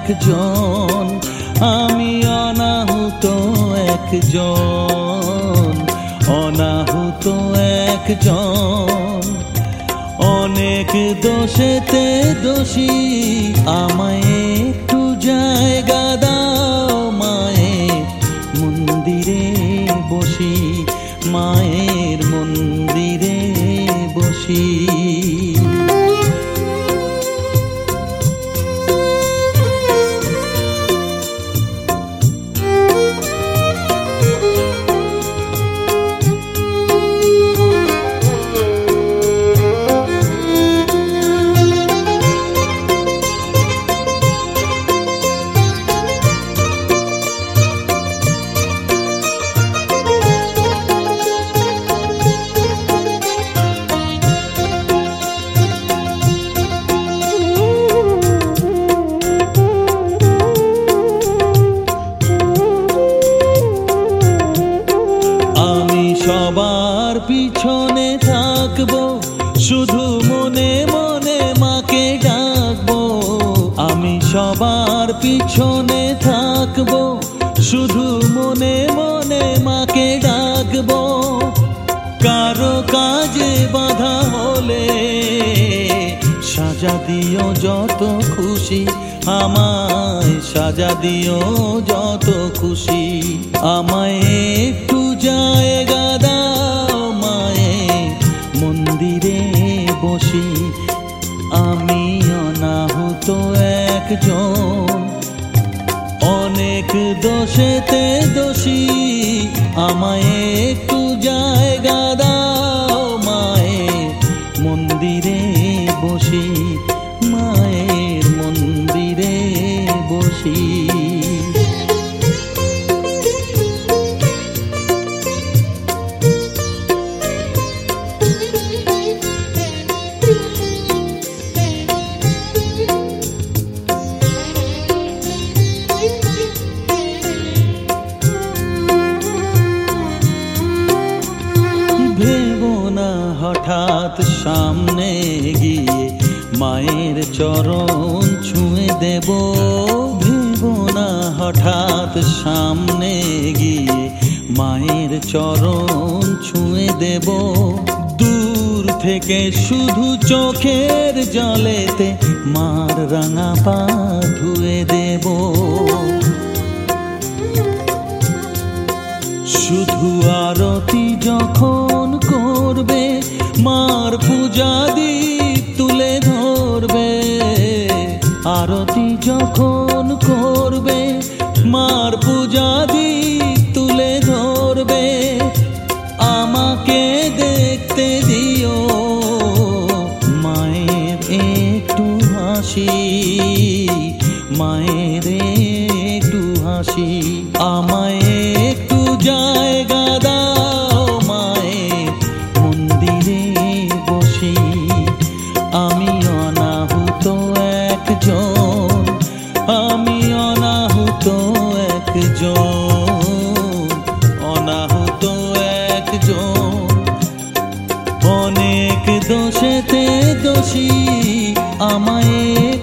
একজন, আমি অনাহুত একজন, অনাহুত একজন। অনেক দোষেতে দোষী, আমায় একটু জায়গা দাও মায়ের মন্দিরে বসি, মায়ের মন্দিরে বসি। সবার পিছনে থাকবো, শুধু মনে মনে মাকে ডাকবো। আমি সবার পিছনে থাকবো, শুধু মনে মনে মাকে ডাকবো। কারো কাজে বাধা হলে সাজা দিও যত খুশি, আমায় সাজা দিও যত খুশি। আমায় একটু জায়গা দাও মায়ের মন্দিরে বসি, আমি অনাহুত একজন, অনেক দোষেতে দোষী। আমায় একটু জায়গা দাও মায়ের মন্দিরে বসি, মায়ের মন্দিরে বসি। ভেবো না হঠাৎ সামনে গিয়ে মায়ের চরণ ছুঁয়ে দেব, ভেবো না হঠাৎ সামনে গিয়ে মায়ের চরণ ছুঁয়ে দেব। দূর থেকে শুধু চোখের জলেতে মার রাঙা পা ধুয়ে দেব। শুধু আরতি যখন করবে, মার পূজা দীপ তুলে ধরবে। আরতি যখন করবে, মার পূজা দীপ তুলে ধরবে। আমাকে দেখতে দিও মায়ের একটু হাসি, মায়ের একটু হাসি। আমায় একটু জায়গা দাও মায়ের মন্দিরে বসি, আমি অনাহুত একজন, আমি অনাহুত একজন, অনাহুত একজন। অনেক দোষেতে দোষী, আমায়